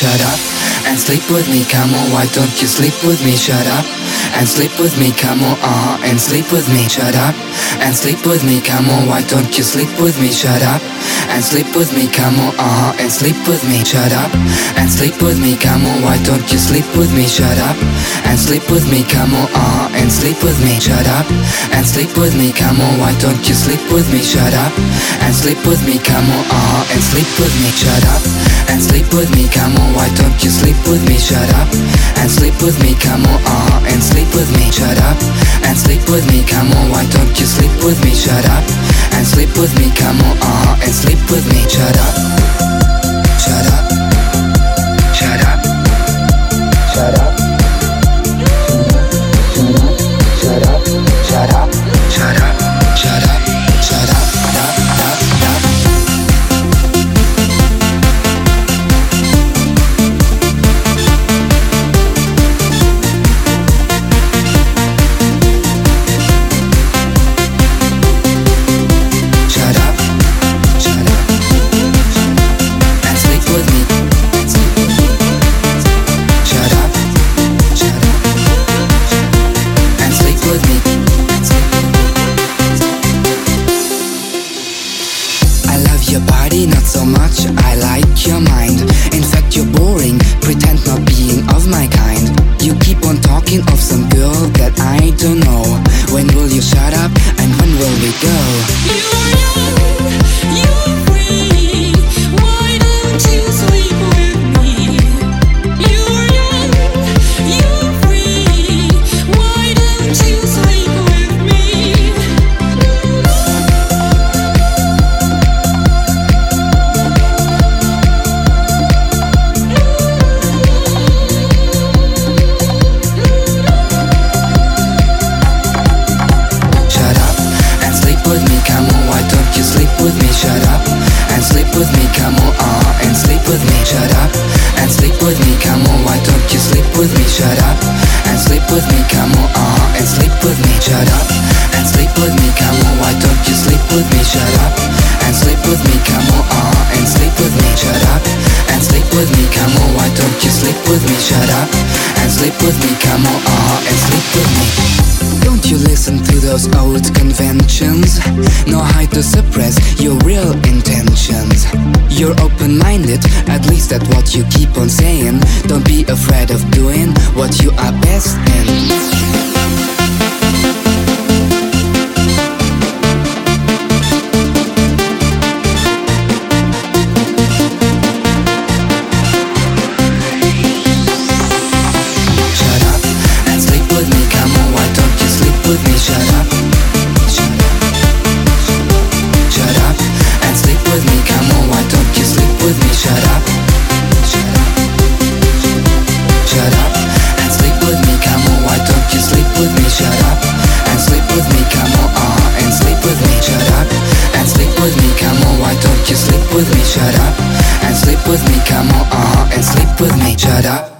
shut up and sleep with me, come on, why don't you sleep with me, shut up and sleep with me, come on, and sleep with me, shut up and sleep with me, come on, why don't you sleep with me, shut up and sleep with me, come on, and sleep with me, shut up and sleep with me, come on, why don't you sleep with me, shut up and sleep with me, come on, and sleep with me, shut up and sleep with me, come on, why don't you sleep with me, shut up and sleep with me, come on, and sleep with me, shut up and sleep with me, come on, why don't you sleep with me, shut up and sleep with me, come on, and sleep with me, shut up and sleep with me, come on, why don't you sleep with me, shut up and sleep with me, come on, and sleep with me, shut up, shut up, shut up, shut up, shut up, shut up, shut up, shut up, shut up, your body, not so much, I like your mind. In fact, you're boring, pretend not being of my kind. You keep on talking of some girl that I don't know. When will you shut up and when will we go? You are young, you're free, why don't you sleep with me? You are young, you're free, why don't you sleep with me? Shut up and sleep with me, come on, and sleep with me, shut up and sleep with me, come on, why don't you sleep with me, shut up and sleep with me, come on, and sleep with me, shut up and sleep with me, come on, why don't you sleep with me, shut up and sleep with me, come on, and sleep with me, shut up and sleep with me, come on, why don't you sleep with me, shut up and sleep with me, come on, and sleep with me. Don't you listen to those old conventions, know how to suppress your real intentions. You're open-minded, at least that's what you keep on saying. Don't be afraid of doing what you are best in. With me, shut up and sleep with me, come on, and sleep with me, shut up.